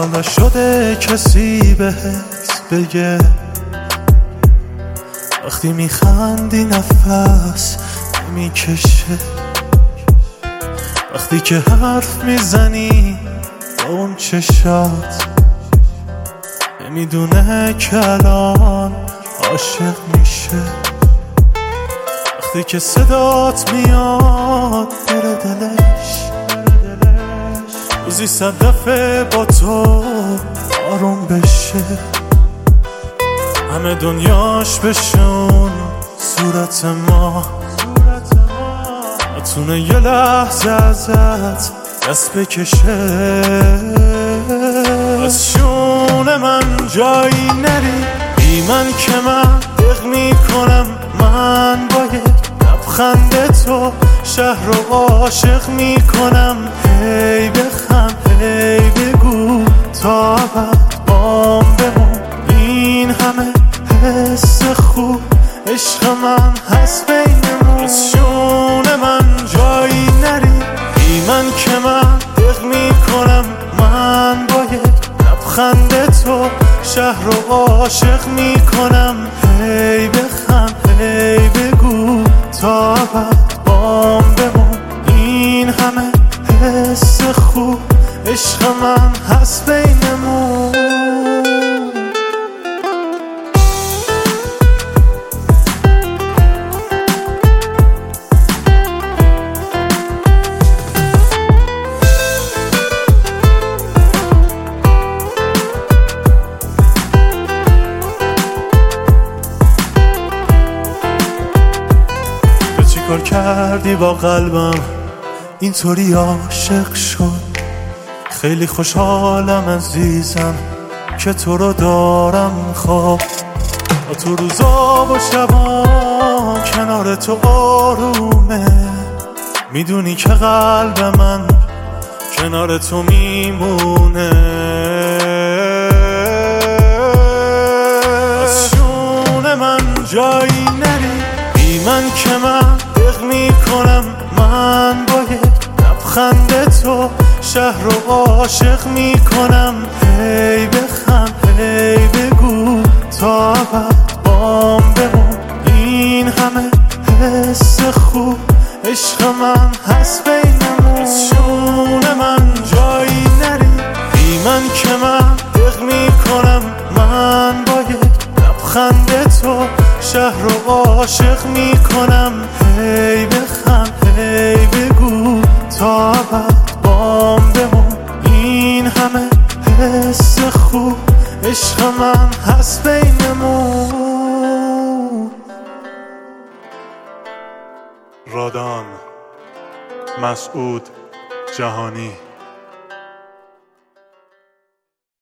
حالا شده کسی بهت بگه وقتی میخندی نفس نمیکشه، وقتی که حرف میزنی با اون چشات نمیدونه که الان عاشق میشه، وقتی که صدات میاد دل دلش روزی 100 دفعه با تو آروم بشه، همه دنیاش بشون صورت ما نتونه یه لحظه ازت دست بکشه. از شون من جایی نری، بی من که من دق میکنم، من با یک لبخند تو شهر رو عاشق میکنم. هی بخند هی بگو تا بعد بام بمون، این همه حس خوب عشق من هست بینمون. از شون من جایی نری، بی من که من دق میکنم، من با یک لبخند تو شهر رو عاشق میکنم. هی بخند هی بگو تا بعد بام بمون، این همه حس خوب عشق من هست بینمون. چیکار کردی با قلبم اینطوری عاشق شد؟ خیلی خوشحالم عزیزم که تو رو دارم. خواب با تو روزا و شبا کنار تو آرومه، میدونی که قلب من کنار تو میمونه. از شون من جایی نری، بی من که من دق میکنم، من با یک لبخند تو شهر رو عاشق میکنم. هی بخند هی بگو تا بعد بام بمون، این همه حس خوب عشق من هست بینمون. از شون من جایی نری، بی من که من دق میکنم، من با یک لبخند تو شهر رو عاشق میکنم. هی بخند هی بگو تا بعد بام بمون، این همه حس خوب عشق من هست بینمون. رادان مسعود جهانی.